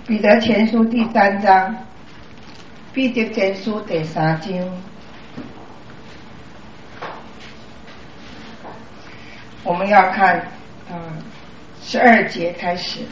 彼得前书第3章，彼得前书第3章，我们要看12节开始。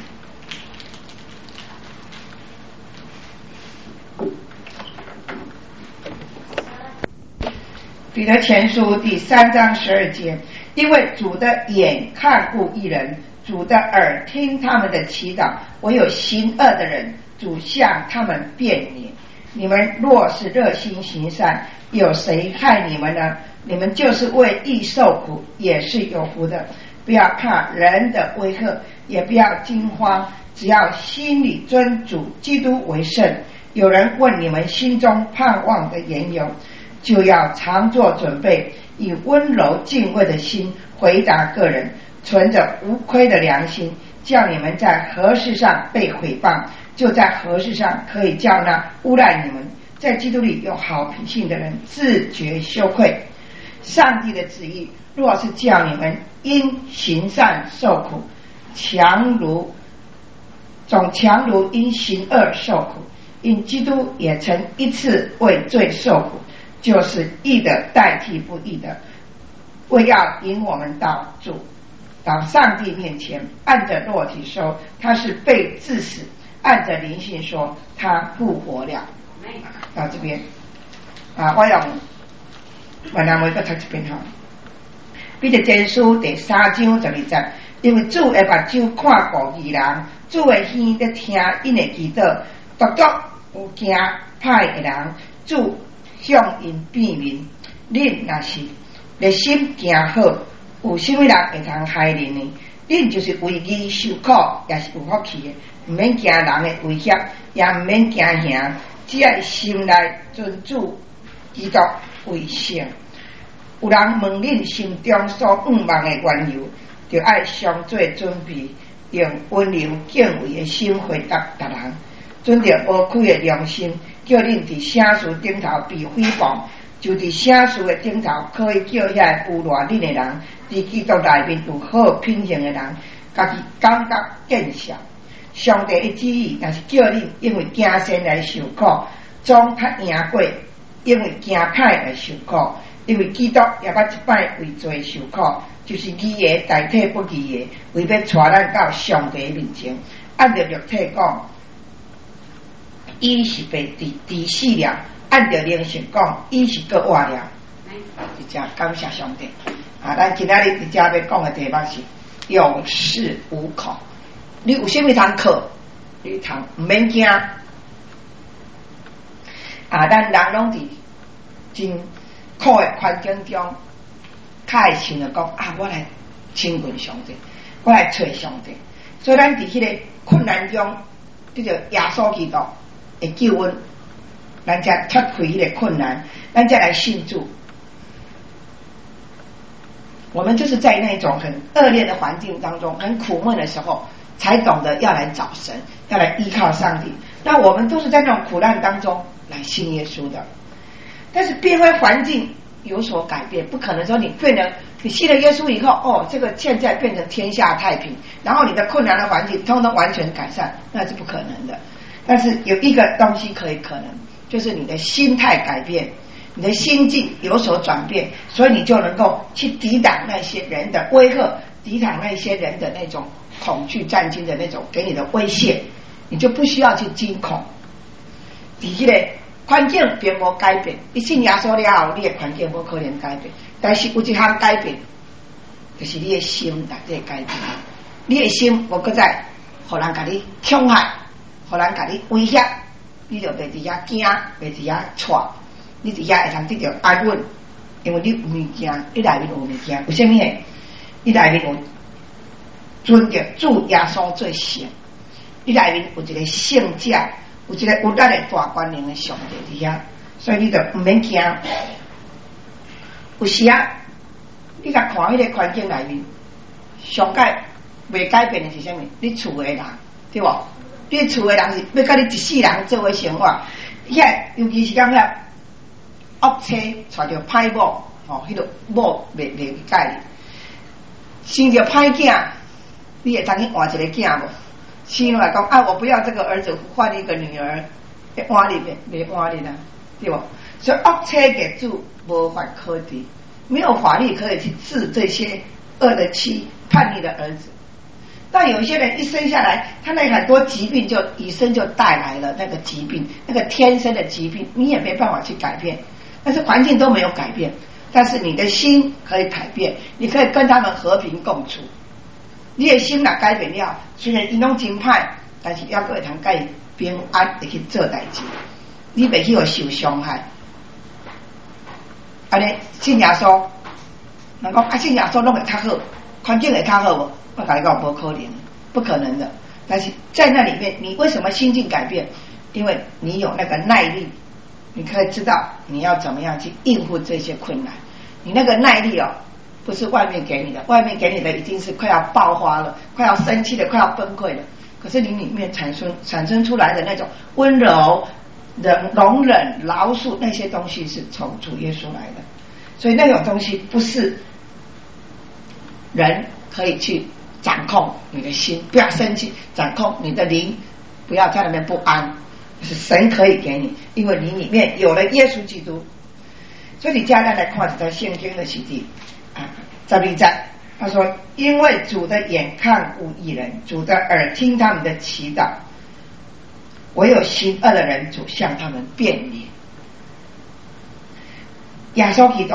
彼得前书第3章12节，因为主的眼看顾义人，主的耳听他们的祈祷，唯有行恶的人，主向他们变脸。你们若是热心行善，有谁害你们呢？你们就是为义受苦，也是有福的。不要怕人的威吓，也不要惊慌，只要心里尊主基督为圣。有人问你们心中盼望的缘由，就要常做准备，以温柔敬畏的心回答个人，存着无亏的良心，叫你们在何事上被毁谤，就在何事上可以叫那污赖你们在基督里有好品性的人自觉羞愧。上帝的旨意若是叫你们因行善受苦，总强如因行恶受苦，因基督也曾一次为罪受苦，就是义的代替不义的，为要引我们到上帝面前。按着肉体说，他是被治死；按着灵性说，他复活了。到这边我用闽南话再读一遍哈。彼得前书第3章12节，因为主的目睭看顾义人，主的耳在听因的祈祷，独独有惊歹的人，主向因变面。恁若是热心行好，有什么人会通害恁呢？恁就是为义受苦，也是有福气的，唔免惊人的威胁，也唔免惊吓，只要心内尊主基督为圣。有人问恁心中所仰望的缘由，就要相做准备，用温柔敬畏的心回答别人，准着无愧的良心，叫恁伫圣事顶头被诽谤，就伫圣事的顶头可以叫遐污赖恁的人，伫基督内面有好品行的人，家己感觉见笑。上帝的旨意若是叫恁因为惊神来受苦，总较赢过因为惊歹来受苦。因为基督也捌一摆为罪受苦，就是义的代替不义的，为要带咱到上帝面前。按照肉体讲，伊是被治死了；按照灵性讲，伊是搁活了。真感谢上帝咱今仔日伫遮要讲的题目是有恃无恐。你有啥物通靠？你通唔免惊咱人拢伫真苦的环境中，较会想着讲我来亲近上帝，我来找上帝。所以咱伫迄个困难中，得着耶稣基督会救恩，咱才脱开迄个困难，咱才来信主。我们就是在那种很恶劣的环境当中，很苦闷的时候，才懂得要来找神，要来依靠上帝。那我们都是在那种苦难当中来信耶稣的。但是变为环境有所改变，不可能说你信了耶稣以后，这个现在变成天下太平，然后你的困难的环境通通完全改善，那是不可能的。但是有一个东西可能，就是你的心态改变，你的心境有所转变，所以你就能够去抵挡那些人的威吓，抵挡那些人的那种恐惧战惊的那种给你的威胁，你就不需要去惊恐。第一个环境并无改变，你信耶稣了后，你的环境无可能改变。但是有一项改变，就是你的心内底改变。你的心无搁再互人甲你伤害，互人甲你威胁，你就袂伫遐惊，袂伫遐喘，你伫遐会通得到安稳，因为你有物件，你内面有物件。为什么？你内面有尊着主耶稣做神，你内面有一个圣者。有一个有力的大官能的上帝伫遐，所以你就唔免惊。有时你甲看迄个环境内面，上改未改变的是啥物？你厝的人，对无？你厝的人是要甲你一世人做伙生活，尤其是讲恶妻娶着歹某，迄个某袂介意，生着歹囝，你会当去换一个囝无？ 生来讲啊，我不要这个儿子，换一个女儿，换你没换你啦，对不？所以恶车给主无法可敌，没有法律可以去治这些恶的妻叛逆的儿子。但有一些人一生下来，他那很多疾病就以生就带来了那个疾病，那个天生的疾病，你也没办法去改变。但是环境都没有改变，但是你的心可以改变，你可以跟他们和平共处。你的心若改变了，虽然因拢真歹，但是还会通甲平安的去做代志，你袂去有受伤害。安尼信耶稣，人讲啊信耶稣拢会较好，环境会较好无？我跟你讲不可能，不可能的。但是在那里面，你为什么心境改变？因为你有那个耐力，你可以知道你要怎么样去应付这些困难。你那个耐力哦，不是外面给你的，外面给你的已经是快要爆发了，快要生气了，快要崩溃了。可是你里面产生出来的那种温柔、容忍、饶恕，那些东西是从主耶稣来的。所以那种东西不是人可以去掌控你的心，不要生气，掌控你的灵，不要在那边不安，是神可以给你，因为你里面有了耶稣基督。所以你家人来看这圣经的时地啊，12节他说，因为主的眼看顾义人，主的耳听他们的祈祷，唯有行恶的人，主向他们变脸。耶稣基督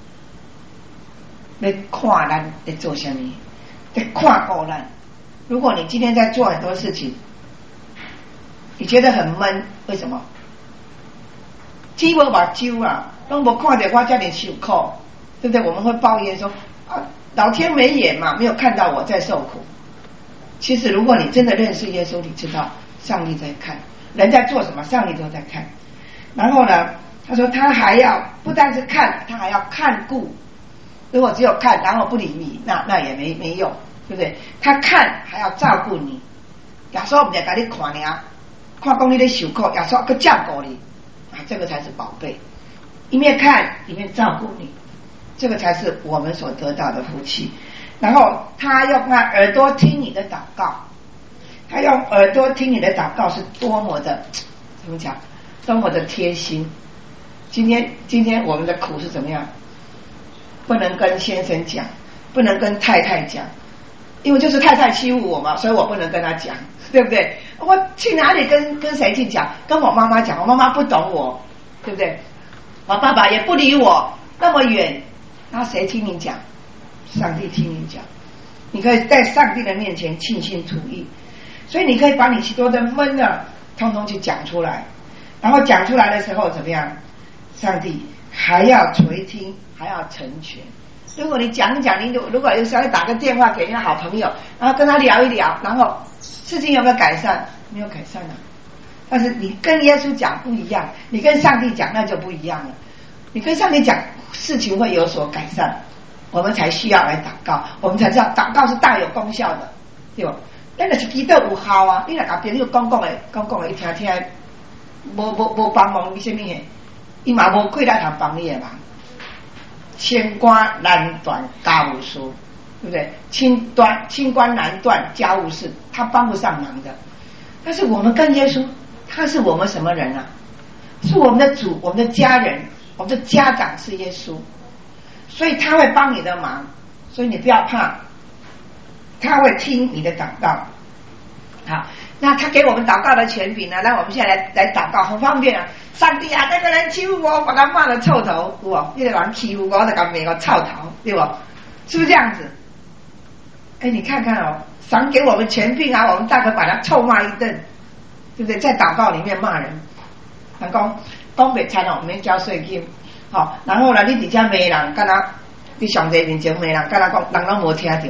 要看咱在做什么，在看顾咱。如果你今天在做很多事情，你觉得很闷，为什么？天无目睭啊，都没看到我这里受苦，对不对？我们会抱怨说啊，老天没眼嘛，没有看到我在受苦。其实如果你真的认识耶稣，你知道上帝在看，人在做什么，上帝都在看。然后呢，他说他还要不但是看，他还要看顾。如果只有看然后不理你，那也没用，对不对？他看还要照顾你。耶稣不是给你看啊，看讲你在受苦，耶稣还照顾你啊，这个才是宝贝。一面看一面照顾你，这个才是我们所得到的福气。然后他用他耳朵听你的祷告，他用耳朵听你的祷告是多么的怎么讲，多么的贴心。今天我们的苦是怎么样？不能跟先生讲，不能跟太太讲，因为就是太太欺负我嘛，所以我不能跟他讲，对不对？我去哪里跟谁去讲？跟我妈妈讲，我妈妈不懂我，对不对？我爸爸也不理我，那么远，那谁听你讲？上帝听你讲，你可以在上帝的面前倾心吐意，所以你可以把你许多的闷啊，通通去讲出来，然后讲出来的时候怎么样？上帝还要垂听，还要成全。如果你讲一讲，你如果有时候打个电话给你的好朋友，然后跟他聊一聊，然后事情有没有改善？没有改善啊。但是你跟耶稣讲不一样，你跟上帝讲那就不一样了。你跟上帝讲，事情会有所改善，我们才需要来祷告，我们才知道祷告是大有功效的，对吧？那个是基督有效啊！你若甲朋友讲的，伊听听，无帮忙你什么嘢？伊嘛无亏来通帮你的忙。千关难断家务事，对不对？清关难断家务事，他帮不上忙的。但是我们跟耶稣，他是我们什么人啊？是我们的主，我们的家人，我们的家长是耶稣，所以他会帮你的忙，所以你不要怕，他会听你的祷告。好，那他给我们祷告的权柄呢？那我们现在来祷告，很方便啊。上帝啊，那个人欺负我，把他骂了臭头，对不？那个人欺负我，那个骂我臭头，对不？是不是这样子？哎，你看看哦，神给我们权柄啊，我们大可把他臭骂一顿，对不对？在祷告里面骂人，他讲袂参哦，免交税金，好，然后呢，你底下骂人，干他你上帝面前骂人，干他讲人都没听到。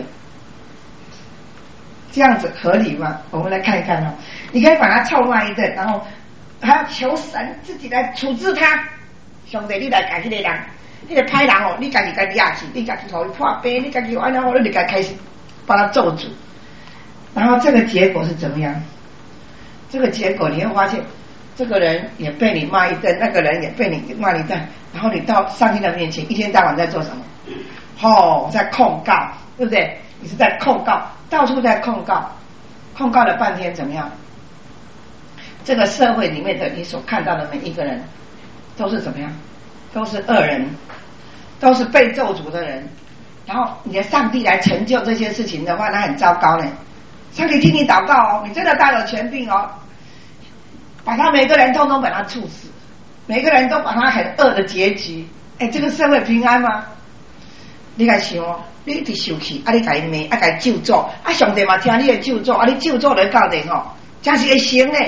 这样子合理吗？我们来看一看哦。你可以把他臭骂一顿，然后还要求神自己来处置他。上帝，你来改这个人，那个歹人哦，你自己给压去，你自己给他破病，你自己安然后你就开始把他咒诅。然后这个结果是怎么样？这个结果你会发现，这个人也被你骂一顿，那个人也被你骂一顿，然后你到上帝的面前，一天到晚在做什么？在控告，对不对？你是在控告，到处在控告， 控告了半天怎么样？这个社会里面的你所看到的每一个人都是怎么样？都是恶人，都是被咒诅的人。然后你的上帝来成就这些事情的话，那很糟糕呢。上帝听你祷告哦，你真的带了权柄哦，把他每个人通通把他处死，每个人都把他很恶的结局。哎，这个社会平安吗？你来想哦，你一直受气，你甲伊骂，甲伊咒诅，上帝嘛听你的咒诅，你咒诅来到底吼，真是会成呢。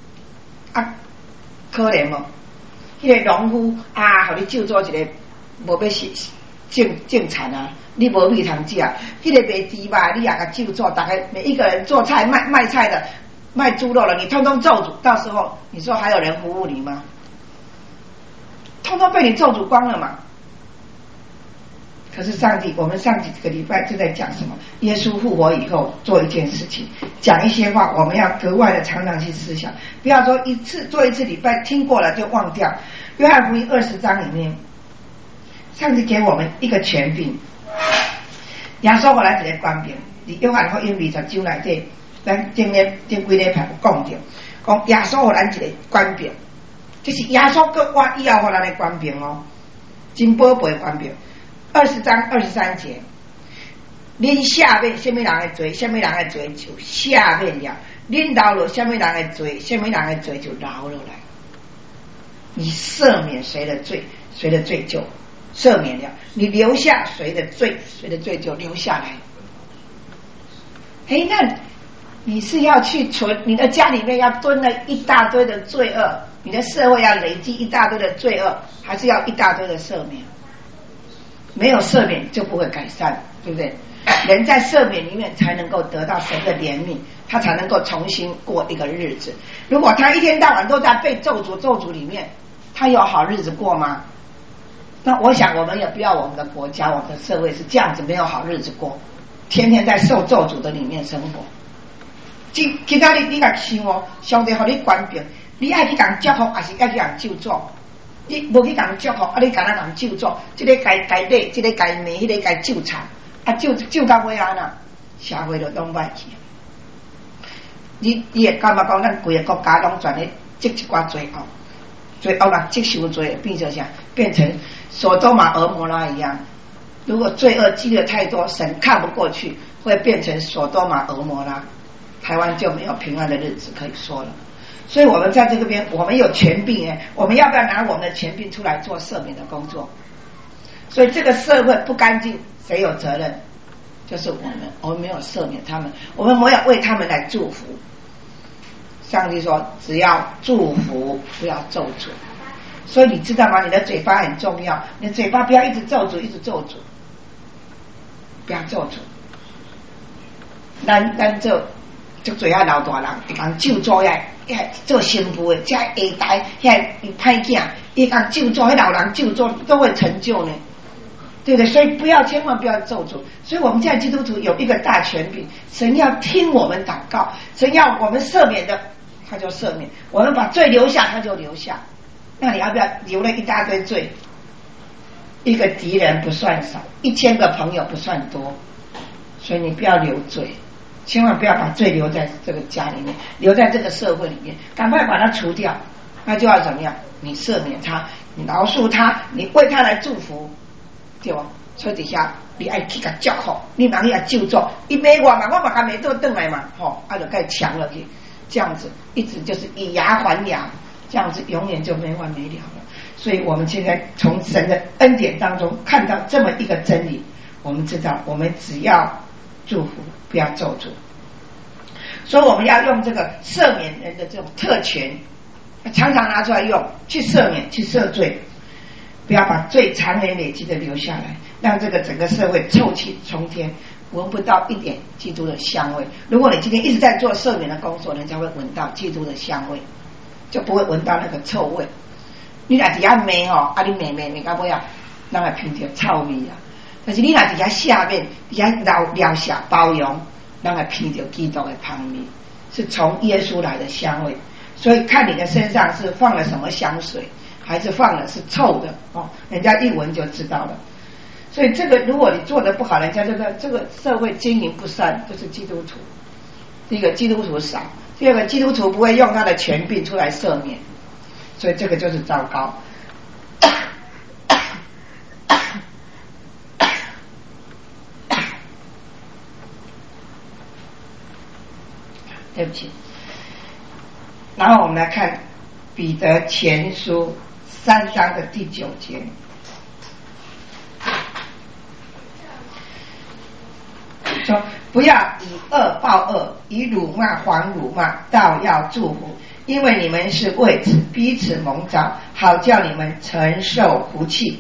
可怜哦，迄个农夫互你咒诅一个，无要是种产啊，你无米通食。迄个卖猪吧，你也甲咒诅，大概每一个人做菜卖菜的、卖猪肉了，你通通咒诅，到时候你说还有人服务你吗？通通被你咒诅光了嘛。可是上帝，我们上几个礼拜就在讲什么？耶稣复活以后做一件事情，讲一些话，我们要格外的常常去思想，不要说一次做一次礼拜听过了就忘掉。约翰福音20章里面，上帝给我们一个权柄。耶稣后来一个官兵，伫约翰福音20章内底，咱前几礼拜有讲到，讲耶稣后来一个官兵，就是耶稣搁我以后后来的官兵哦，真宝贝官兵。20章23节，恁下面什么人的罪，什么人的罪就下面了；恁饶了什么人的罪，什么人的罪就饶了来。你赦免谁的罪，谁的罪就赦免了；你留下谁的罪，谁的罪就留下来。那你是要去存你的家里面要蹲了一大堆的罪恶，你的社会要累积一大堆的罪恶，还是要一大堆的赦免？没有赦免就不会改善，对不对？人在赦免里面才能够得到神的怜悯，他才能够重新过一个日子。如果他一天到晚都在被咒诅里面，他有好日子过吗？那我想我们也不要我们的国家、我们的社会是这样子，没有好日子过，天天在受咒诅的里面生活。其他你甲想哦，上帝给你官兵，你爱去讲祝福，还是爱去讲咒诅？你无去讲祝福，你敢若讲咒诅，这个该骂，这个该骂，迄个该咒惨，咒到尾啊呐，社会就拢歹去。你会感觉讲，咱规个国家拢全咧积一寡罪恶，罪恶啦，积伤罪，变成啥？变成索多玛俄摩拉一样。如果罪恶积得太多，神看不过去，会变成索多玛俄摩拉，台湾就没有平安的日子可以说了。所以我们在这个边，我们有权柄我们要不要拿我们的权柄出来做赦免的工作？所以这个社会不干净，谁有责任？就是我们没有赦免他们，我们没有为他们来祝福。上帝说，只要祝福，不要咒诅。所以你知道吗？你的嘴巴很重要，你的嘴巴不要一直咒诅，一直咒诅，不要咒诅。咱就最爱老大人，会讲咒诅做媳妇的，这下代，遐歹囝，伊讲咒诅，迄老人咒诅都会成就呢，对不对？所以千万不要咒诅。所以我们现在基督徒有一个大权柄，神要听我们祷告，神要我们赦免的，他就赦免；我们把罪留下，他就留下。那你要不要留了一大堆罪？一个敌人不算少，1000个朋友不算多，所以你不要留罪。千万不要把罪留在这个家里面，留在这个社会里面，赶快把它除掉。那就要怎么样？你赦免他，你饶恕他，你为他来祝福，对吧？所以底下你爱去甲祝福，你人要救助，伊骂我嘛，我嘛甲骂倒转来嘛，就该强了去，这样子一直就是以牙还牙，这样子永远就没完没了了。所以我们现在从神的恩典当中看到这么一个真理，我们知道我们只要祝福，不要咒诅。所以我们要用这个赦免人的这种特权，常常拿出来用，去赦免，去赦罪，不要把罪长年累积的留下来，让这个整个社会臭气冲天，闻不到一点基督的香味。如果你今天一直在做赦免的工作，人家会闻到基督的香味，就不会闻到那个臭味。你若底下骂你骂到尾啊，人会闻到臭味啊。但是你若底下下面底下饶下包容，让他闻到基督的香味，是从耶稣来的香味。所以看你的身上是放了什么香水，还是放了是臭的人家一闻就知道了。所以这个如果你做得不好，人家就说这个社会经营不善，就是基督徒。 第一个基督徒少，第二个基督徒不会用他的权柄出来赦免，所以这个就是糟糕。对不起。然后我们来看彼得前书3章的第9节，说不要以恶报恶，以辱骂还辱骂，倒要祝福，因为你们是为此彼此蒙召，好叫你们承受福气。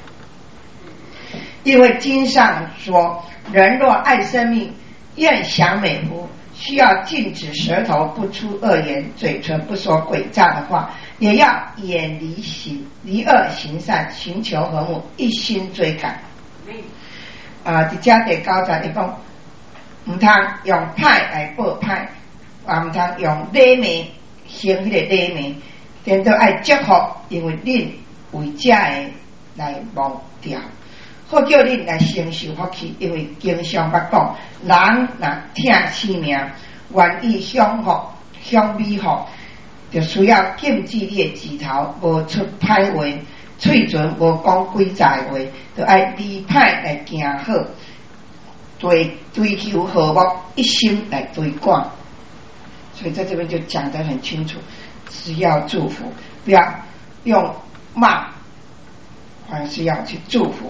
因为经上说，人若爱生命，愿享美福，需要禁止舌头不出恶言，嘴唇不说诡诈的话，也要远离恶行善，寻求和睦，一心追赶。在这第9节，伊讲唔通用歹来报歹，也唔通用礼貌行迄个礼貌，颠倒爱祝福，因为恁为这个来忘掉。好叫恁来承受福气，因为经常捌讲，人若听生命，愿意享福享美福，就需要禁止你的指头无出歹话，嘴唇无讲诡诈话，就爱离歹来行好，追求和睦，一心来追赶。所以在这边就讲得很清楚，是要祝福，不要用骂，还是要去祝福。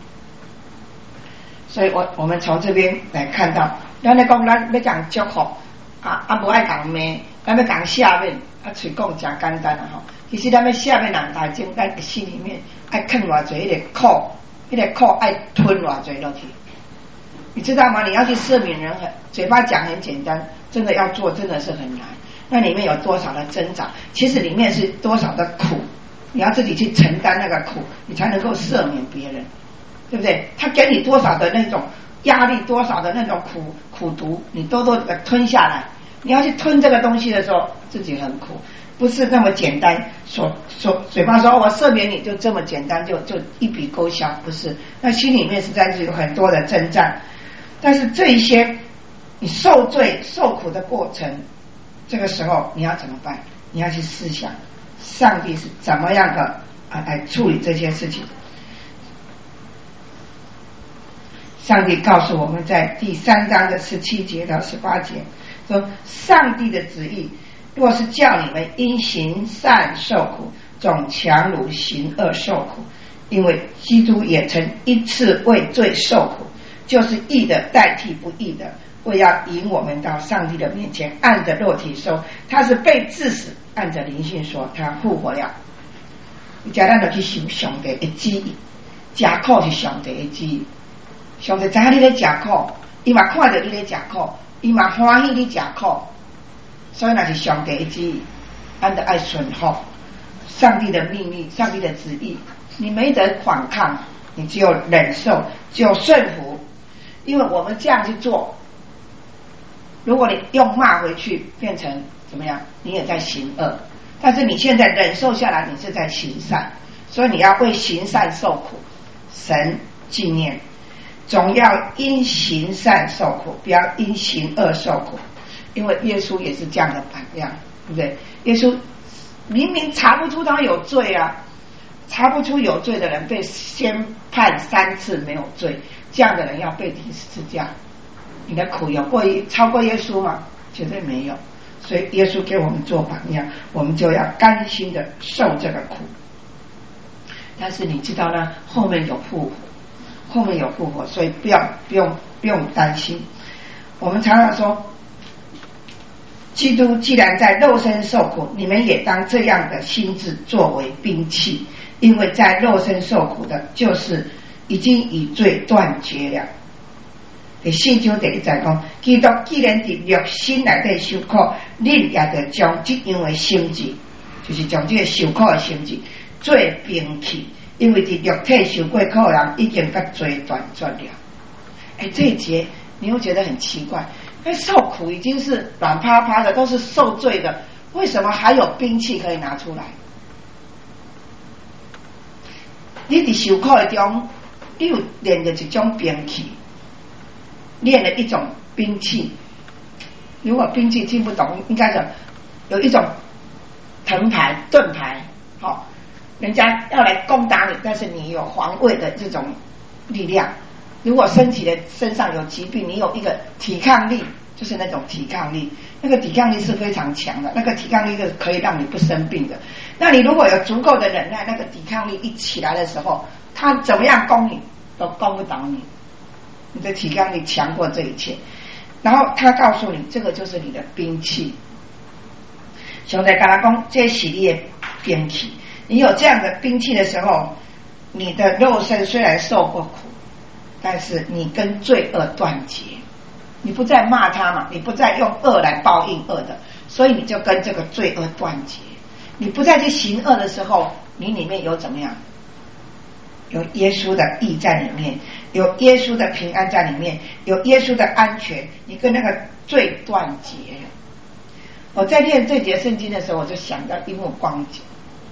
所以我们从这边来看到，咱咧讲咱要讲祝福无爱讲骂，咱要讲下面嘴讲真简单吼。其实咱要下面人大众，咱心里面爱啃偌济迄个苦，迄个苦爱吞偌济落去。你知道吗？你要去赦免人，嘴巴讲很简单，真的要做真的是很难。那里面有多少的挣扎？其实里面是多少的苦，你要自己去承担那个苦，你才能够赦免别人。对不对？他给你多少的那种压力，多少的那种苦毒，你都吞下来。你要去吞这个东西的时候，自己很苦，不是那么简单。嘴巴说我赦免你，就这么简单，就一笔勾销，不是？那心里面实在是有很多的征战。但是这一些你受罪受苦的过程，这个时候你要怎么办？你要去思想，上帝是怎么样的来处理这些事情。上帝告诉我们在第3章的17节到18节说，上帝的旨意若是叫你们因行善受苦，总强如行恶受苦，因为基督也曾一次为罪受苦，就是义的代替不义的，为要引我们到上帝的面前。按着肉体说他是被治死，按着灵性说他复活了。叫咱就去受上帝的旨意，吃苦是上帝的旨意。上帝知影你咧吃苦，伊嘛看到你咧吃苦，伊嘛欢喜你吃苦，所以那是上帝的旨意，按着爱顺服上帝的命令，上帝的旨意。你没得反抗，你只有忍受，只有顺服。因为我们这样去做，如果你用骂回去，变成怎么样？你也在行恶。但是你现在忍受下来，你是在行善，所以你要为行善受苦，神纪念。总要因行善受苦，不要因行恶受苦，因为耶稣也是这样的榜样，对不对？耶稣明明查不出他有罪啊，查不出有罪的人被先判3次没有罪，这样的人要被钉十字架。你的苦有超过耶稣吗？绝对没有。所以耶稣给我们做榜样，我们就要甘心的受这个苦。但是你知道呢，后面有复活，后面有复活，所以不用担心。我们常常说，基督既然在肉身受苦，你们也当这样的心志作为兵器，因为在肉身受苦的，就是已经与罪断绝了。第4章第1节讲，基督既然伫肉身内底受苦，恁也得将这样的心志，就是将这个受苦的心志做兵器。因为伫肉体受过苦的人已经甲罪断绝了。这一节你又觉得很奇怪，受苦已经是软趴趴的，都是受罪的，为什么还有兵器可以拿出来？你伫受苦的中，你有练的一种兵器，练了一种兵器， 如果兵器听不懂，应该有一种藤牌、盾牌，好，人家要来攻打你，但是你有防卫的这种力量。如果身上有疾病，你有一个抵抗力，就是那种抵抗力，那个抵抗力是非常强的，那个抵抗力是可以让你不生病的。那你如果有足够的忍耐，那个抵抗力一起来的时候，他怎么样攻你都攻不倒你，你的抵抗力强过这一切。然后他告诉你，这个就是你的兵器。上帝跟他讲，这是你的兵器。你有这样的兵器的时候，你的肉身虽然受过苦，但是你跟罪恶断绝，你不再骂他嘛，你不再用恶来报应恶的，所以你就跟这个罪恶断绝。你不再去行恶的时候，你里面有怎么样？有耶稣的义在里面，有耶稣的平安在里面，有耶稣的安全，你跟那个罪断绝了。我在念这节圣经的时候，我就想到一幕光景，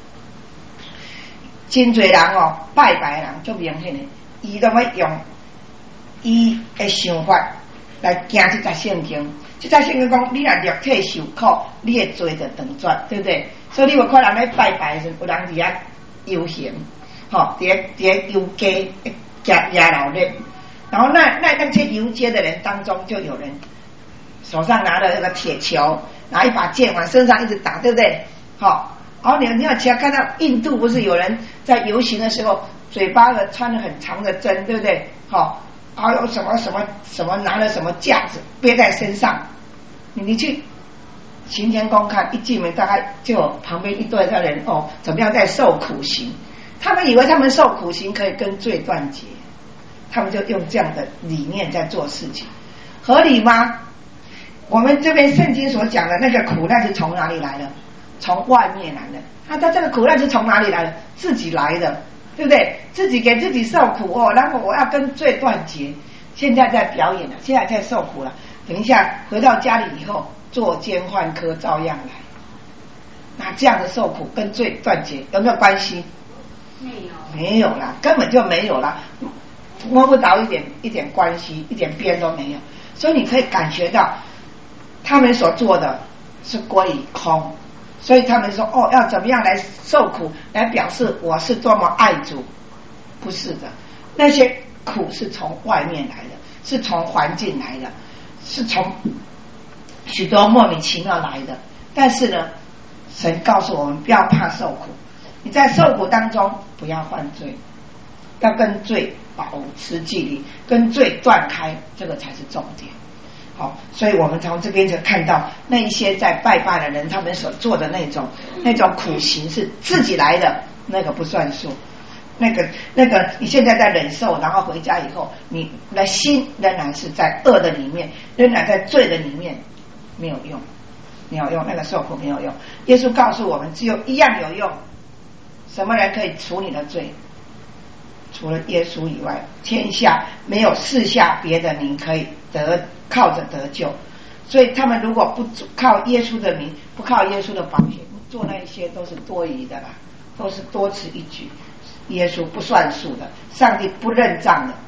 真多人拜拜人就明显的，伊都要用伊的想法来行这节圣经。这节圣经讲，你若肉体受苦，你的罪就断绝，对不对？所以你有看人咧拜拜的时候，有人伫遐游行，伫遐游街压老人，然后那些游街的人当中，就有人手上拿了那个铁球，拿一把剑往身上一直打，对不对？好，然后你要看到印度不是有人在游行的时候，嘴巴的穿了很长的针，对不对？好，还有什么拿了什么架子背在身上，你去行天宫看，一进门大概就有旁边一堆的人怎么样在受苦刑？他们以为他们受苦刑可以跟罪断绝，他们就用这样的理念在做事情，合理吗？我们这边圣经所讲的那个苦难是从哪里来的？从外面来的。他这个苦难是从哪里来的？自己来的，对不对？自己给自己受苦然后我要跟罪断绝。现在在表演了，现在在受苦了。等一下回到家里以后，作奸犯科照样来。那这样的受苦跟罪断绝有没有关系？没有啦，根本就没有啦，摸不着一点关系，一点边都没有。所以你可以感觉到他们所做的是归于空，所以他们说要怎么样来受苦，来表示我是多么爱主。不是的，那些苦是从外面来的，是从环境来的，是从许多莫名其妙来的。但是呢，神告诉我们不要怕受苦，你在受苦当中不要犯罪，要跟罪保持距离，跟罪断开，这个才是重点。好，所以我们从这边就看到那一些在拜拜的人，他们所做的那种苦行是自己来的，那个不算数。那个你现在在忍受，然后回家以后，你的心仍然是在恶的里面，仍然在罪的里面，没有用，没有用，那个受苦没有用。耶稣告诉我们，只有一样有用，什么人可以除你的罪？除了耶稣以外，天下没有四下别的名可以靠着得救。所以他们如果不靠耶稣的名，不靠耶稣的宝血，做那一些都是多余的啦，都是多此一举。耶稣不算数的，上帝不认账的。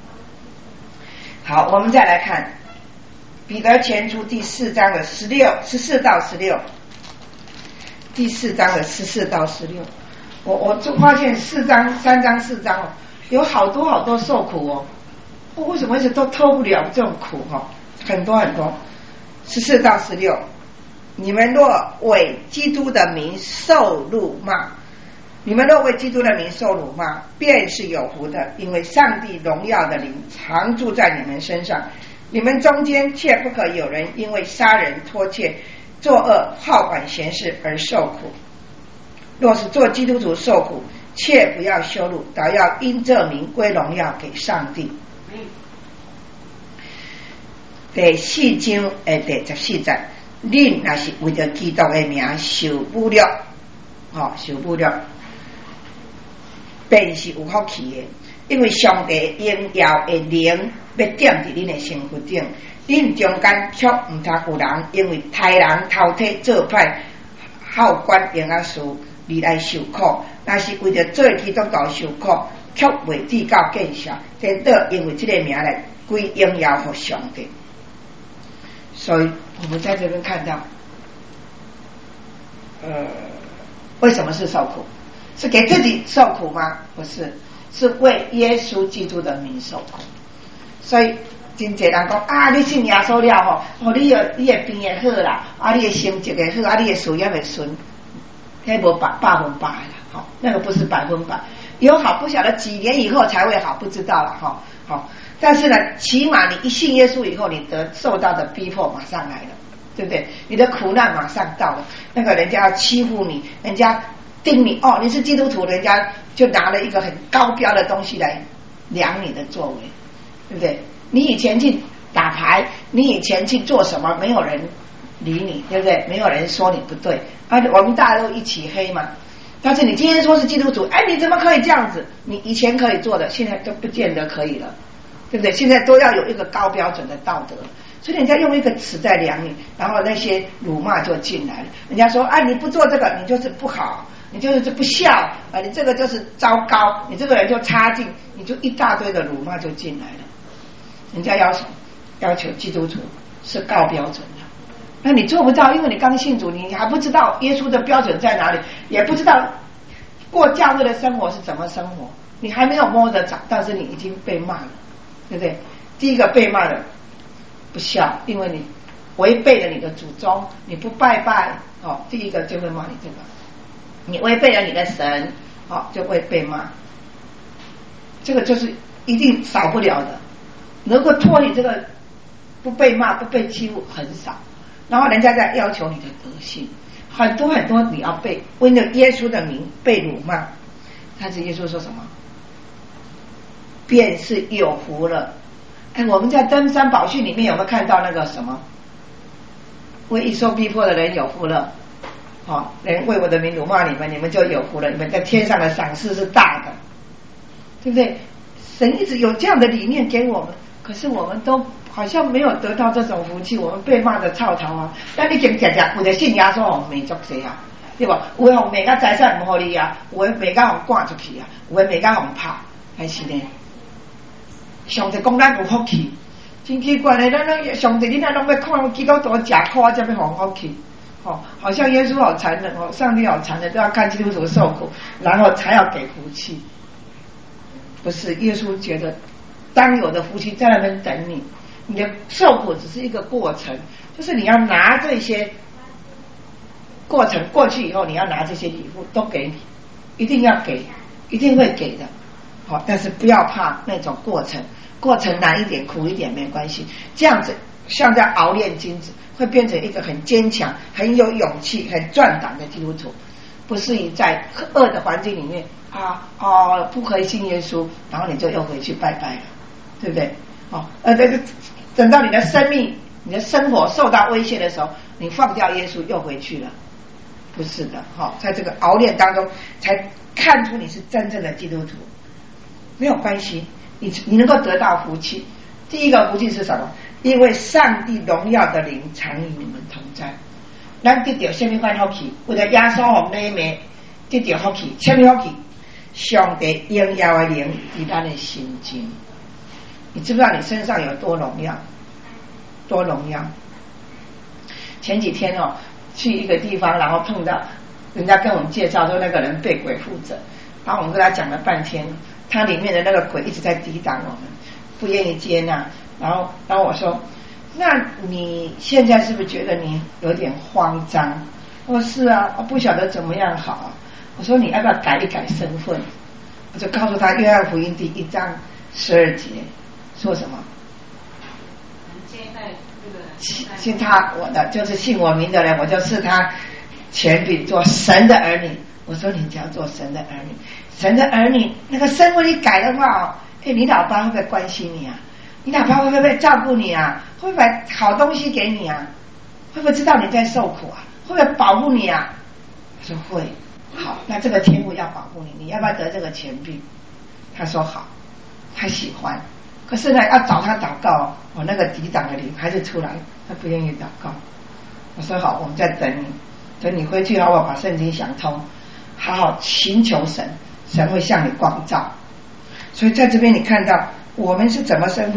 好，我们再来看彼得前书第4章的14到16，第4章的14到16。我就发现3章4章有好多受苦为什么一直都脱不了这种苦很多14到16，你们若为基督的名受辱骂，你们若为基督的名受辱骂，便是有福的，因为上帝荣耀的灵常住在你们身上。你们中间却不可有人因为杀人、偷窃、作恶、好管闲事而受苦。若是做基督徒受苦，切不要羞辱，倒要因这名归荣耀给上帝。第4章第14节，恁若是为着基督的名受侮辱，受侮辱，便是有福气的，因为上帝荣耀的灵要点伫恁的身躯顶，恁中间却唔通有人因为杀人、偷窃、做歹、好管闲啊事而来受苦，若是为着做基督徒受苦，却未至到见效，颠倒因为这个名来归荣耀给上帝。所以我们在这边看到，为什么是受苦？是给自己受苦吗？不是，是为耶稣基督的名受苦。所以真侪人讲啊，你信耶稣了吼，你的病会好啦，啊，你的成绩会好，啊，你的事业会顺，那无百分百啦，好，那个不是百分百，有好不晓得几年以后才会好，不知道了哈，好，但是呢，起码你一信耶稣以后，你受到的逼迫马上来了，对不对？你的苦难马上到了，那个人家要欺负你，人家定你哦，你是基督徒，人家就拿了一个很高标的东西来量你的作为，对不对？你以前去打牌，你以前去做什么，没有人理你，对不对？没有人说你不对，我们大家都一起黑嘛。但是你今天说是基督徒，哎，你怎么可以这样子？你以前可以做的，现在都不见得可以了，对不对？现在都要有一个高标准的道德，所以人家用一个词在量你，然后那些辱骂就进来了。人家说，你不做这个，你就是不好，你就是不孝啊，你这个就是糟糕，你这个人就差劲，你就一大堆的辱骂就进来了。人家要求基督徒是高标准的，那你做不到，因为你刚信主，你还不知道耶稣的标准在哪里，也不知道过教会的生活是怎么生活，你还没有摸着长，但是你已经被骂了，对不对？第一个被骂的不孝，因为你违背了你的祖宗，你不拜拜第一个就会骂你这个，你违背了你的神就会被骂，这个就是一定少不了的。能够脱离这个不被骂不被欺负很少，然后人家在要求你的德性，很多很多，你要被为了耶稣的名被辱骂，但是耶稣说什么？便是有福了。我们在登山宝训里面有没有看到那个什么？为义受逼迫的人有福了，人为我的名辱骂你们，你们就有福了，你们在天上的赏赐是大的，对不对？神一直有这样的理念给我们，可是我们都好像没有得到这种福气，我们被骂的臭头啊！但你讲有的信耶稣没足些啊，对吧？有的红每个财产不给你啊，有的每个红赶出去啊，有的每个红拍，还是呢？上帝讲咱有福气，真奇怪的，咱上帝你那拢要看基督徒吃苦才要红福气，好像耶稣好残忍上帝好残忍，都要看基督徒受苦，然后才要给福气。不是，耶稣觉得当有的福气在那边等你，你的受苦只是一个过程，就是你要拿这些过程过去以后，你要拿这些礼物都给你，一定要给，一定会给的。但是不要怕那种过程难一点苦一点没关系，这样子像在熬炼金子，会变成一个很坚强很有勇气很壮胆的基督徒，不是你在恶的环境里面不可以信耶稣，然后你就又回去拜拜了，对不对？等到你的生命你的生活受到威胁的时候，你放掉耶稣又回去了，不是的。在这个熬炼当中才看出你是真正的基督徒。没有关系，你能够得到福气。第一个福气是什么？因为上帝荣耀的灵常与你们同在。咱得到什么款福气？为了耶稣给你们得到福气，什么福气？上帝荣耀的灵在咱的心中。你知不知道你身上有多荣耀？多荣耀！前几天去一个地方，然后碰到人家跟我们介绍说那个人被鬼附着，然后我们跟他讲了半天。他里面的那个鬼一直在抵挡我们，不愿意接纳。然后我说，那你现在是不是觉得你有点慌张？我说是啊，我不晓得怎么样好。我说你要不要改一改身份？我就告诉他约翰福音第1章12节说什么？信他我的就是信我名的人，我就赐他权柄做神的儿女。我说你只要做神的儿女，神的儿女那个身份一改的话你老爸会不会关心你啊？你老爸会不会照顾你啊？会不会把好东西给你啊？会不会知道你在受苦啊？会不会保护你啊？他说会。好，那这个天父要保护你，你要不要得这个权柄？他说好，他喜欢。可是呢，要找他祷告那个抵挡的灵还是出来，他不愿意祷告。我说好，我们在等你，等你回去好不好？把圣经想通，好好寻求神，神会向你光照。所以在这边你看到我们是怎么身份？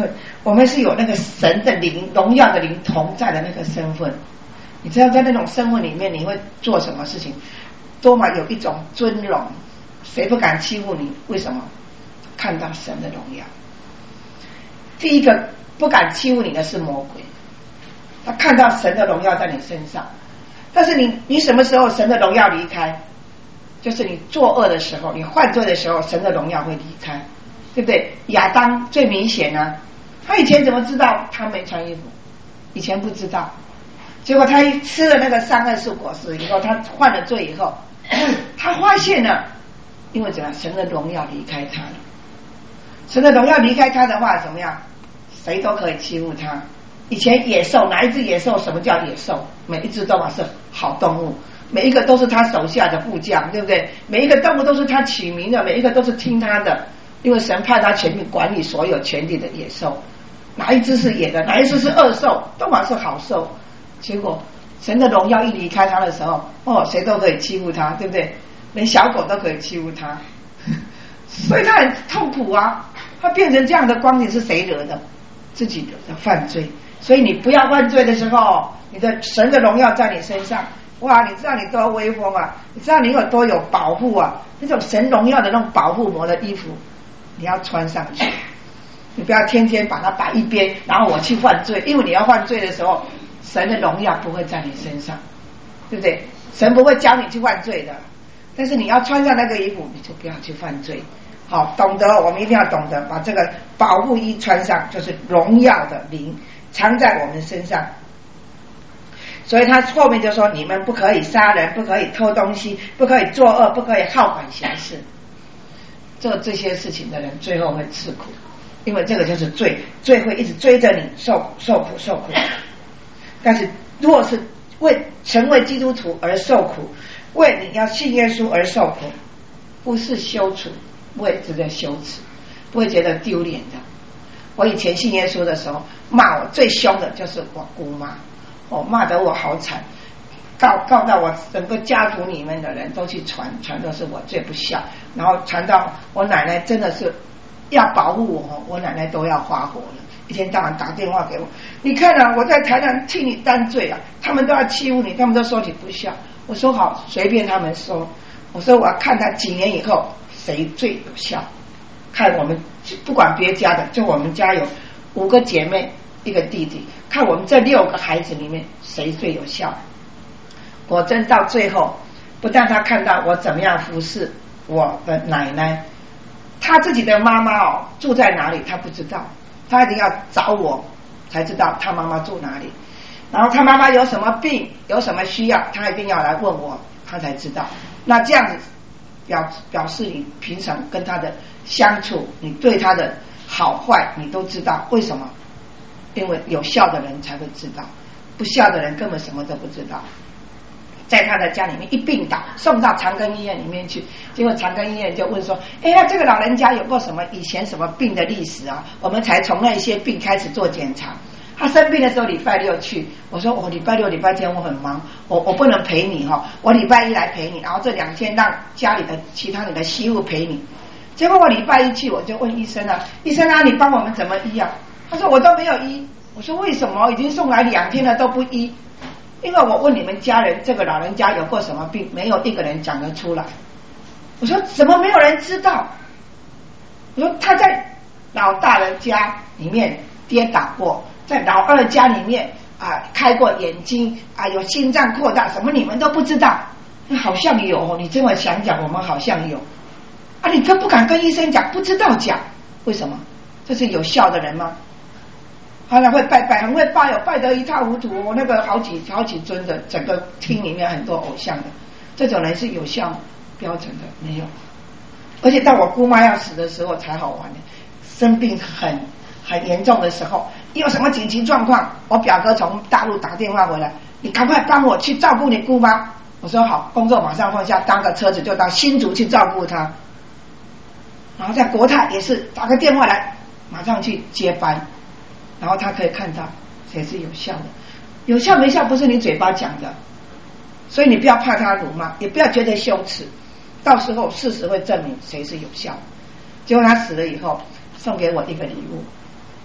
我们是有那个神的灵、荣耀的灵同在的那个身份。你知道在那种身份里面你会做什么事情，多么有一种尊荣，谁不敢欺负你？为什么？看到神的荣耀。第一个不敢欺负你的是魔鬼，他看到神的荣耀在你身上。但是你什么时候神的荣耀离开？就是你作恶的时候，你犯罪的时候，神的荣耀会离开，对不对？亚当最明显啊，他以前怎么知道他没穿衣服？以前不知道，结果他一吃了那个善恶树果实以后，他犯了罪以后，他发现了，因为怎样？神的荣耀离开他了。神的荣耀离开他的话，怎么样？谁都可以欺负他。以前野兽，哪一只野兽？什么叫野兽？每一只都是好动物，每一个都是他手下的部将，对不对？每一个动物都是他起名的，每一个都是听他的，因为神派他全面管理所有全地的野兽。哪一只是野的？哪一只是恶兽？都还是好兽。结果神的荣耀一离开他的时候，谁都可以欺负他，对不对？连小狗都可以欺负他，所以他很痛苦啊。他变成这样的光景是谁惹的？自己惹的犯罪。所以你不要犯罪的时候，你的神的荣耀在你身上，哇！你知道你多威风啊，你知道你有多有保护啊，那种神荣耀的那种保护膜的衣服你要穿上去，你不要天天把它摆一边，然后我去犯罪。因为你要犯罪的时候，神的荣耀不会在你身上，对不对？神不会教你去犯罪的，但是你要穿上那个衣服，你就不要去犯罪。好，懂得，我们一定要懂得把这个保护衣穿上，就是荣耀的灵藏在我们身上。所以他后面就说，你们不可以杀人，不可以偷东西，不可以作恶，不可以好管闲事。做这些事情的人最后会吃苦，因为这个就是罪，罪会一直追着你受苦。但是如果是为成为基督徒而受苦，为你要信耶稣而受苦，不是羞耻，不会值得羞耻，不会觉得丢脸的。我以前信耶稣的时候，骂我最凶的就是我姑妈，骂得我好惨，告到我整个家族里面的人都去传都是我最不孝，然后传到我奶奶真的是要保护我，我奶奶都要发火了，一天到晚打电话给我，你看啊，我在台南替你担罪啊，他们都要欺负你，他们都说你不孝。我说好，随便他们说，我说我要看他几年以后谁最有效，看我们不管别家的，就我们家有5个姐妹1个弟弟，看我们这6个孩子里面谁最有效。果真到最后，不但他看到我怎么样服侍我的奶奶，他自己的妈妈住在哪里他不知道，他一定要找我才知道他妈妈住哪里，然后他妈妈有什么病有什么需要，他一定要来问我，他才知道。那这样子表示你平常跟他的相处，你对他的好坏你都知道。为什么？因为有效的人才会知道，不孝的人根本什么都不知道。在他的家里面一病倒，送到长庚医院里面去，结果长庚医院就问说，那这个老人家有过什么以前什么病的历史啊？我们才从那些病开始做检查。他生病的时候礼拜6去，我说我礼拜6礼拜天我很忙，我不能陪你我礼拜1来陪你，然后这2天让家里的其他你的媳妇陪你。结果我礼拜1去，我就问医生啊，医生啊，你帮我们怎么医啊？他说我都没有医。我说为什么？已经送来2天了都不医？因为我问你们家人，这个老人家有过什么病，没有一个人讲得出来。我说怎么没有人知道？我说他在老大人家里面跌倒过，在老二家里面开过眼睛有心脏扩大，什么你们都不知道？好像有你这么想讲，我们好像有你可不敢跟医生讲，不知道讲，为什么？这是有效的人吗？后来会拜，很会拜拜得一塌糊涂。我那个好几尊的，整个厅里面很多偶像的，这种人是有效标准的没有。而且到我姑妈要死的时候才好玩的，生病很严重的时候，有什么紧急状况，我表哥从大陆打电话回来，你赶快帮我去照顾你姑妈。我说好，工作马上放下，搭个车子就到新竹去照顾她。然后在国泰也是打个电话来，马上去接班。然后他可以看到谁是有效的，有效没效不是你嘴巴讲的，所以你不要怕他辱骂，也不要觉得羞耻，到时候事实会证明谁是有效。结果他死了以后送给我一个礼物，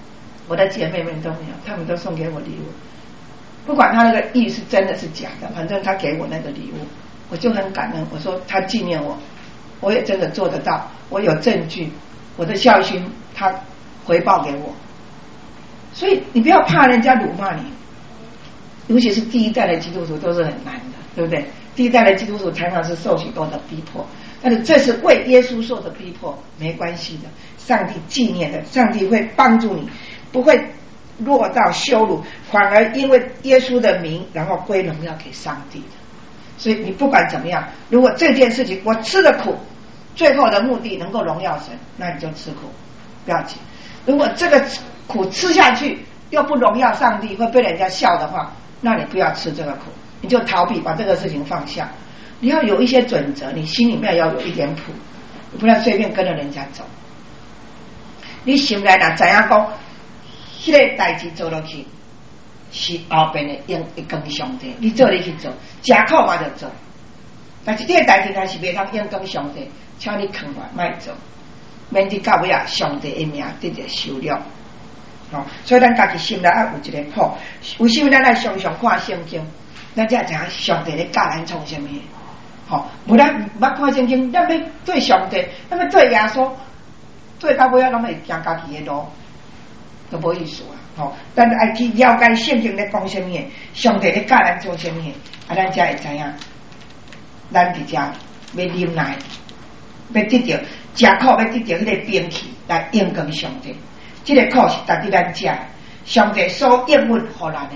我的姐妹们都没有，她们都送给我礼物，不管他那个意是真的是假的，反正他给我那个礼物，我就很感恩。我说他纪念我，我也真的做得到，我有证据，我的孝心他回报给我。所以你不要怕人家辱骂你，尤其是第一代的基督徒都是很难的，对不对？第一代的基督徒常常是受许多的逼迫，但是这是为耶稣受的逼迫，没关系的，上帝纪念的，上帝会帮助你，不会落到羞辱，反而因为耶稣的名，然后归荣耀给上帝的。所以你不管怎么样，如果这件事情我吃的苦，最后的目的能够荣耀神，那你就吃苦，不要紧。如果这个苦吃下去又不荣耀上帝，会被人家笑的话，那你不要吃这个苦，你就逃避，把这个事情放下。你要有一些准则，你心里面要有一点谱，你不要随便跟着人家走。你心内若知影讲，迄个代志做落去是后边的用会跟上帝，你做你去做，吃苦嘛就做。但是这个代志若是袂通用跟上帝，请你扛来卖做，免得到尾啊上帝的名得着羞辱。所以咱家己心内要有一个谱，为什么咱来常常看圣经，咱才知影上帝咧教咱创什么？无咱毋捌看圣经，咱要对上帝，咱要对耶稣，对到尾啊，拢会行家己的路，都无意思啊！咱爱去了解圣经咧讲什么，上帝咧教咱做什么，咱才会知影，咱伫遮要忍耐，要得到吃苦，要得到迄个兵器来应跟上帝。这个苦是值得咱吃，上帝所应允互咱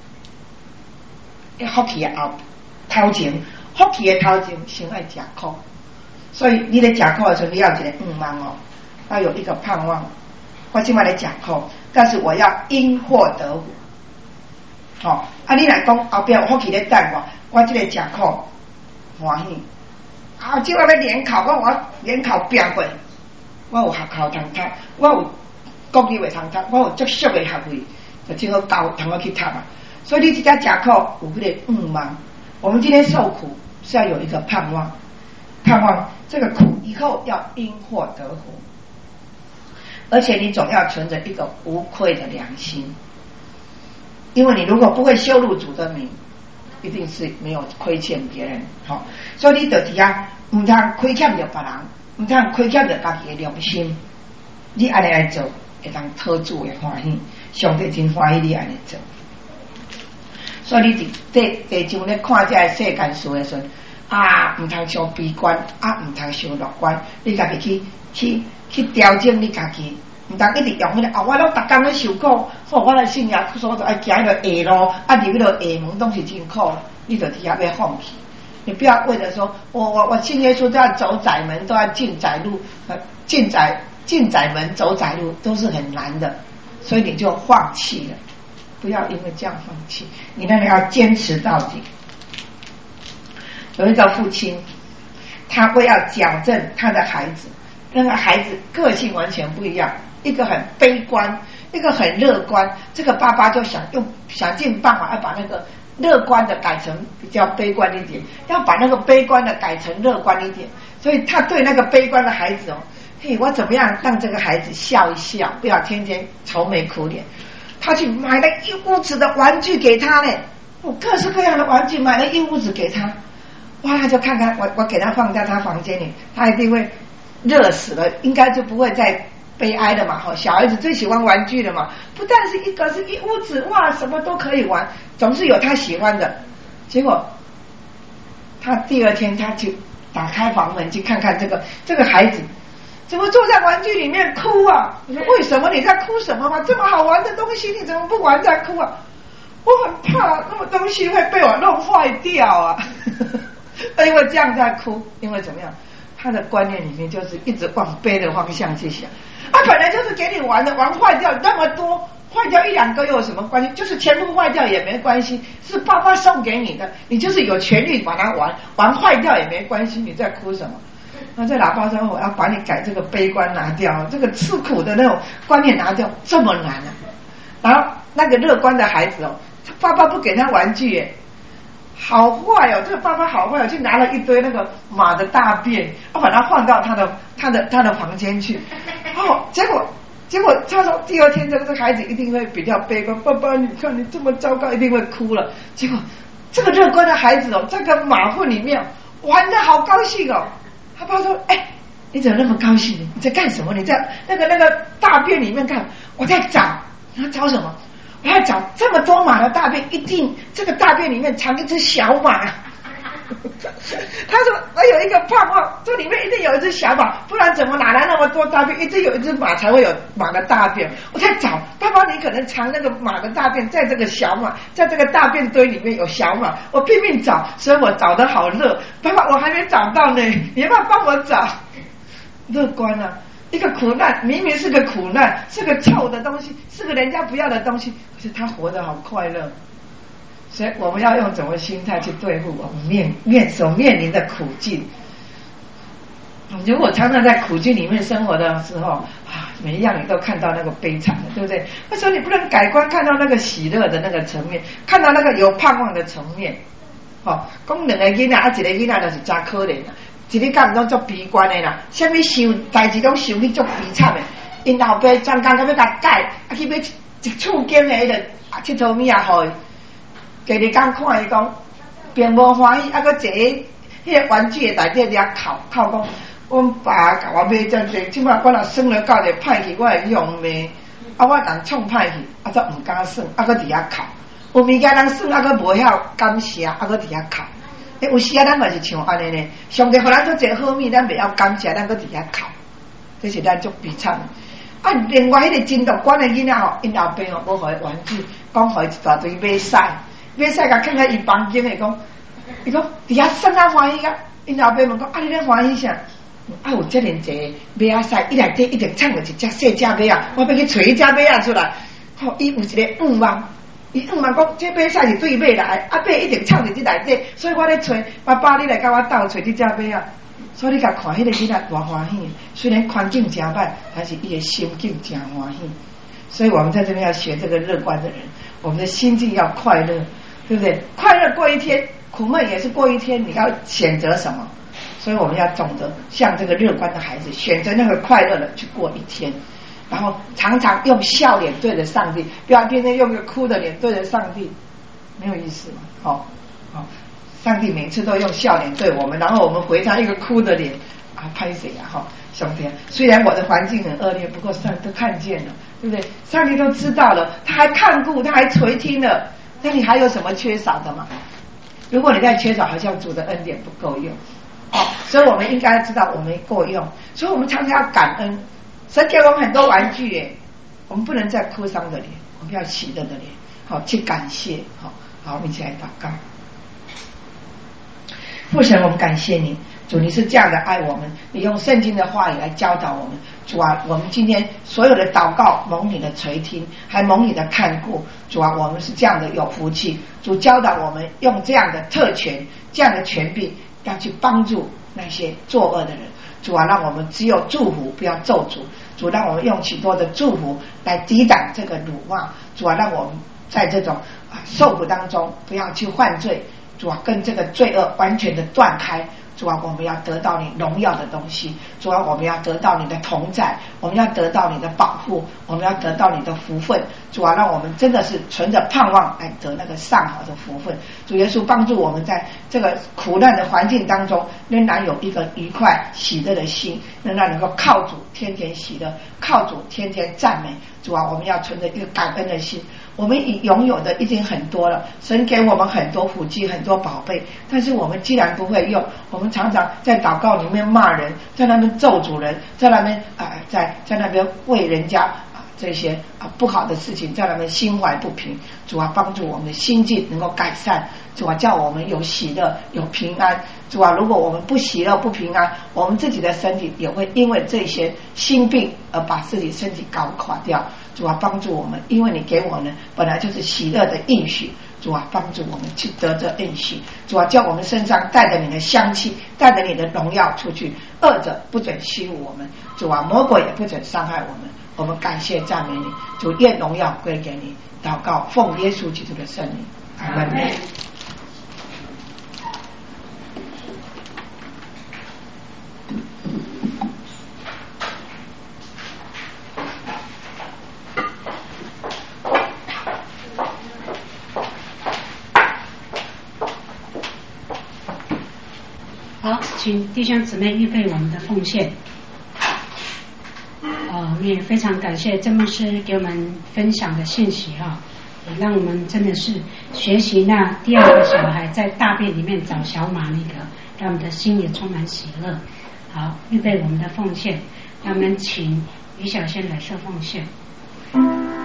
的。福气的头前，福气的头前先爱吃苦，所以你咧吃苦的时候，你要有一个望哦，要有一个盼望。我今晚咧吃苦，但是我要因祸得福。你来讲后边有福气咧等我这个吃苦欢喜。即我要联考，我联考拼过，我有学校通读，我有国立会通读，我有足俗的学位，就正好教通我去读啊。所以你这家吃苦有迄个望。我们今天受苦是要有一个盼望，盼望这个苦以后要因祸得福，而且你总要存着一个无愧的良心，因为你如果不会羞辱主的名，一定是没有亏欠别人。所以你就是唔通亏欠着别人，唔通亏欠着家己的良心。你安尼来做，会当讨主的欢喜，上帝真欢喜你安尼做。所以你地上咧看这个世间事的时候，唔通伤悲观，唔通伤乐观，你家己去调整你家己，唔通一直用迄个我拢逐工咧受苦，我来信仰所就爱行迄个下路，入迄个下门都是真苦，你就底下要放弃。你不要为了说我信耶稣都要走窄门，都要进窄路，进窄门走窄路都是很难的，所以你就放弃了。不要因为这样放弃，你那里要坚持到底。有一个父亲，他为要矫正他的孩子，那个孩子个性完全不一样，一个很悲观，一个很乐观。这个爸爸就想尽办法要把那个乐观的改成比较悲观一点，要把那个悲观的改成乐观一点。所以他对那个悲观的孩子我怎么样让这个孩子笑一笑，不要天天愁眉苦脸。他去买了一屋子的玩具给他嘞，各式各样的玩具，买了一屋子给他。哇，他就看看我给他放在他房间里，他一定会热死了，应该就不会再悲哀了嘛。小孩子最喜欢玩具了嘛，不但是一个，是一屋子，哇，什么都可以玩，总是有他喜欢的。结果他第二天他去打开房门去看看这个孩子怎么坐在玩具里面哭啊？你说为什么？你在哭什么嘛？这么好玩的东西你怎么不玩在哭啊？我很怕那么东西会被我弄坏掉啊。因为这样在哭，因为怎么样？他的观念里面就是一直往悲的方向去想。本来就是给你玩的，玩坏掉那么多，坏掉一两个又有什么关系？就是全部坏掉也没关系，是爸爸送给你的，你就是有权利把它玩坏掉也没关系，你在哭什么？那这喇叭说我要把你改这个悲观拿掉，这个吃苦的那种观念拿掉，这么难啊！然后那个乐观的孩子他爸爸不给他玩具耶，好坏这个爸爸好坏去拿了一堆那个马的大便，把它放到他的房间去。结果结果他说第二天这个孩子一定会比较悲观，爸爸你看你这么糟糕，一定会哭了。结果这个乐观的孩子哦，在个马粪里面玩得好高兴哦。他爸说：“哎，你怎么那么高兴？你在干什么？你在那个大便里面看？我在找。你要找什么？我要找这么多马的大便，一定这个大便里面藏一只小马。”他说：“我有一个盼望，这里面一定有一只小马，不然怎么哪来那么多大便？一定有一只马才会有马的大便。我在找，爸爸，你可能藏那个马的大便在这个小马，在这个大便堆里面有小马，我拼命找，所以我找得好热。爸爸，我还没找到呢，你要不要帮我找？”乐观啊！一个苦难明明是个苦难，是个臭的东西，是个人家不要的东西，可是他活得好快乐。所以我们要用怎么心态去对付我们所面临的苦境。如果常常在苦境里面生活的时候啊，每一样你都看到那个悲惨的，对不对？为什么你不能改观，看到那个喜乐的那个层面，看到那个有盼望的层面？哦，讲两个囡仔，一个囡仔就是真可怜啦，一个敢唔拢做悲观的啦，什么想代志拢想去做悲惨的，因后爸专工到要甲改，去买一厝间的迄个佚佗物啊，互伊。第二天看伊讲，并无欢喜，搁坐迄个玩具的内底遐哭讲，阮爸甲我买遮济，即摆我若算了到者歹去，我会用骂，我人创歹去，则毋敢算，搁伫遐哭。有物件人算，搁无晓感谢，搁伫遐哭。有时咱嘛是像安尼呢，上帝互咱做一个好物，咱袂晓感谢，咱搁伫遐哭，这是咱足悲惨。另外迄个真乐观的囡仔吼，因后爸吼无互伊玩具，讲互伊一大堆马屎。马屎甲放在伊房间的，伊讲伫遐生啊欢喜啊！因后爸问讲：你咧欢喜啥？有遮尔济马仔屎，伊内底一定藏着一只细只马啊！我要去找迄只马仔出来。伊有一个愿望，伊愿望讲这马屎是对马来，马一定藏伫这内底，所以我咧找爸爸，你来甲我斗找这只马啊！所以你甲看迄个囡仔多欢喜，虽然环境真歹，但是伊的心境真欢喜。所以我们在这边要学这个乐观的人，我们的心境要快乐。对不对？快乐过一天，苦闷也是过一天。你要选择什么？所以我们要懂得像这个乐观的孩子，选择那个快乐的去过一天，然后常常用笑脸对着上帝，不要天天用个哭的脸对着上帝，没有意思嘛。好，上帝每次都用笑脸对我们，然后我们回他一个哭的脸啊，拍谁啊？哈，兄弟，虽然我的环境很恶劣，不过上帝都看见了，对不对？上帝都知道了，他还看顾，他还垂听了。那你还有什么缺少的吗？如果你在缺少，好像主的恩典不够用，所以我们应该知道我们够用，所以我们常常要感恩。神给我们很多玩具耶，我们不能再哭丧的脸，我们要喜乐的脸，好去感谢。好，我们一起来祷告。父神，我们感谢你，主，你是这样的爱我们，你用圣经的话语来教导我们。主啊，我们今天所有的祷告蒙你的垂听，还蒙你的看顾。主啊，我们是这样的有福气。主教导我们用这样的特权，这样的权柄，要去帮助那些作恶的人。主啊，让我们只有祝福，不要咒诅。主，让我们用许多的祝福来抵挡这个辱骂。主啊，让我们在这种受苦当中不要去犯罪。主啊，跟这个罪恶完全的断开。主啊，我们要得到你荣耀的东西。主啊，我们要得到你的同在，我们要得到你的保护，我们要得到你的福分。主啊，让我们真的是存着盼望来得那个上好的福分。主耶稣帮助我们在这个苦难的环境当中，仍然有一个愉快喜乐的心，仍然能够靠主天天喜乐，靠主天天赞美。主啊，我们要存着一个感恩的心。我们已拥有的已经很多了，神给我们很多福气，很多宝贝，但是我们既然不会用，我们常常在祷告里面骂人，在那边咒诅人，在那边在那边为人家这些不好的事情，在那边心怀不平。主啊，帮助我们的心境能够改善。主啊，叫我们有喜乐，有平安。主啊，如果我们不喜乐不平安，我们自己的身体也会因为这些心病而把自己身体搞垮掉。主啊，帮助我们，因为你给我们本来就是喜乐的应许。主啊，帮助我们去得这应许。主啊，叫我们身上带着你的香气，带着你的荣耀出去，恶者不准欺辱我们。主啊，魔鬼也不准伤害我们。我们感谢赞美你，主，愿荣耀归给你。祷告，奉耶稣基督的圣名，阿门。 好，请弟兄姊妹预备我们的奉献。我们也非常感谢郑牧师给我们分享的信息哈，也让我们真的是学习那第二个小孩在大便里面找小马那个，让我们的心也充满喜乐。好，预备我们的奉献，让我们请于小仙来设奉献。